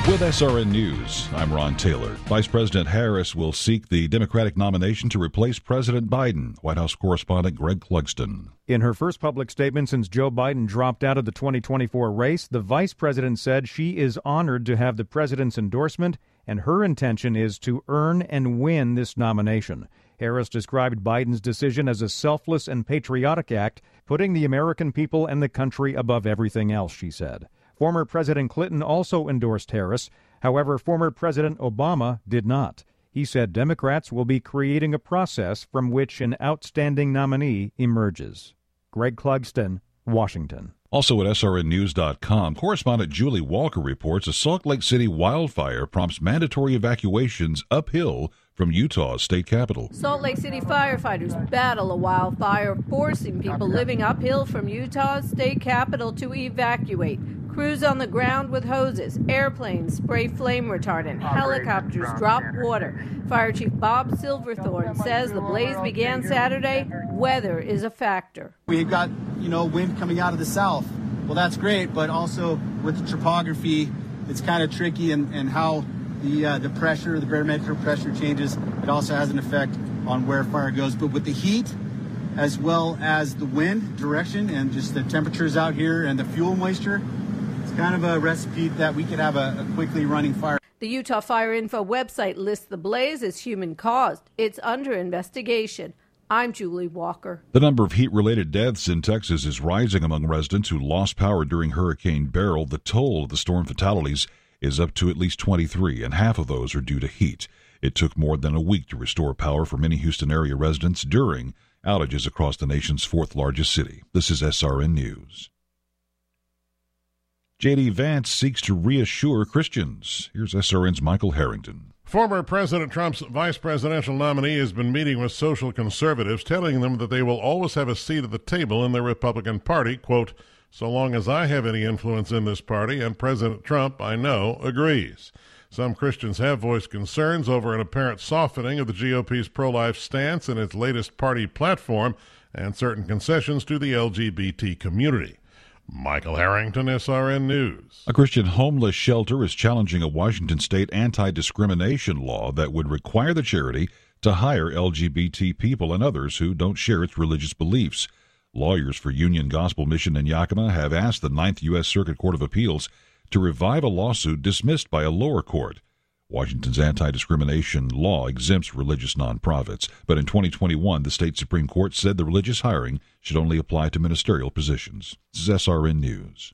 With SRN News, I'm Ron Taylor. Vice President Harris will seek the Democratic nomination to replace President Biden. White House correspondent Greg Clugston. In her first public statement since Joe Biden dropped out of the 2024 race, the vice president said she is honored to have the president's endorsement, and her intention is to earn and win this nomination. Harris described Biden's decision as a selfless and patriotic act, putting the American people and the country above everything else, she said. Former President Clinton also endorsed Harris. However, former President Obama did not. He said Democrats will be creating a process from which an outstanding nominee emerges. Greg Clugston, Washington. Also at SRNnews.com, correspondent Julie Walker reports a Salt Lake City wildfire prompts mandatory evacuations uphill from Utah's state capital. Salt Lake City firefighters battle a wildfire, forcing people living uphill from Utah's state capital to evacuate. Crews on the ground with hoses, airplanes spray flame retardant, helicopters drop water. Fire Chief Bob Silverthorne says the blaze began Saturday. Weather is a factor. We've got, wind coming out of the south. Well, that's great, but also with the topography, it's kind of tricky and how the pressure, the barometric pressure changes. It also has an effect on where fire goes. But with the heat, as well as the wind direction and just the temperatures out here and the fuel moisture, kind of a recipe that we could have a quickly running fire. The Utah Fire Info website lists the blaze as human-caused. It's under investigation. I'm Julie Walker. The number of heat-related deaths in Texas is rising among residents who lost power during Hurricane Beryl. The toll of the storm fatalities is up to at least 23, and half of those are due to heat. It took more than a week to restore power for many Houston area residents during outages across the nation's fourth-largest city. This is SRN News. J.D. Vance seeks to reassure Christians. Here's SRN's Michael Harrington. Former President Trump's vice presidential nominee has been meeting with social conservatives, telling them that they will always have a seat at the table in the Republican Party. Quote, so long as I have any influence in this party, and President Trump, I know, agrees. Some Christians have voiced concerns over an apparent softening of the GOP's pro-life stance in its latest party platform and certain concessions to the LGBT community. Michael Harrington, SRN News. A Christian homeless shelter is challenging a Washington state anti-discrimination law that would require the charity to hire LGBT people and others who don't share its religious beliefs. Lawyers for Union Gospel Mission in Yakima have asked the Ninth U.S. Circuit Court of Appeals to revive a lawsuit dismissed by a lower court. Washington's anti-discrimination law exempts religious nonprofits, but in 2021, the state Supreme Court said the religious hiring should only apply to ministerial positions. This is SRN News.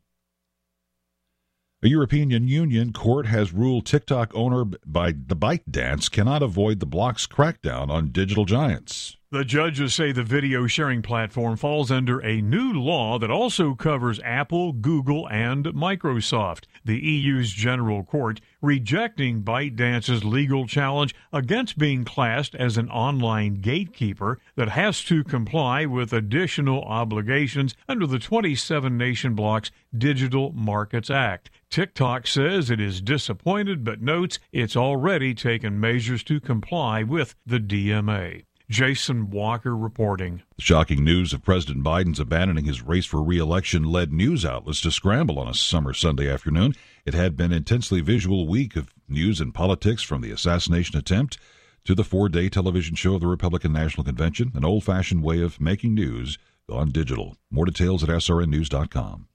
A European Union court has ruled TikTok owner by the ByteDance cannot avoid the bloc's crackdown on digital giants. The judges say the video sharing platform falls under a new law that also covers Apple, Google, and Microsoft. The EU's General Court rejecting ByteDance's legal challenge against being classed as an online gatekeeper that has to comply with additional obligations under the 27-nation bloc's Digital Markets Act. TikTok says it is disappointed but notes it's already taken measures to comply with the DMA. Jason Walker reporting. The shocking news of President Biden's abandoning his race for re-election led news outlets to scramble on a summer Sunday afternoon. It had been an intensely visual week of news and politics, from the assassination attempt to the 4-day television show of the Republican National Convention, an old-fashioned way of making news gone digital. More details at srnnews.com.